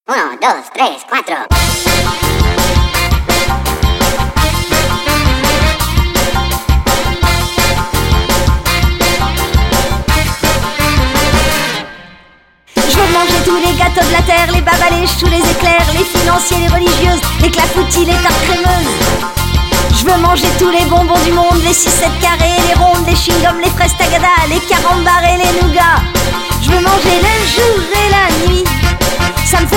1, 2, 3, 4. Je veux manger tous les gâteaux de la terre, les babas, les choux, les éclairs, les financiers, les religieuses, les clafoutis, les tartes crémeuses. Je veux manger tous les bonbons du monde, les sucettes carrées, les rondes, les chewing-gums, les fraises tagada, les carambars et les nougats. Je veux manger le jour et la nuit, ça me fait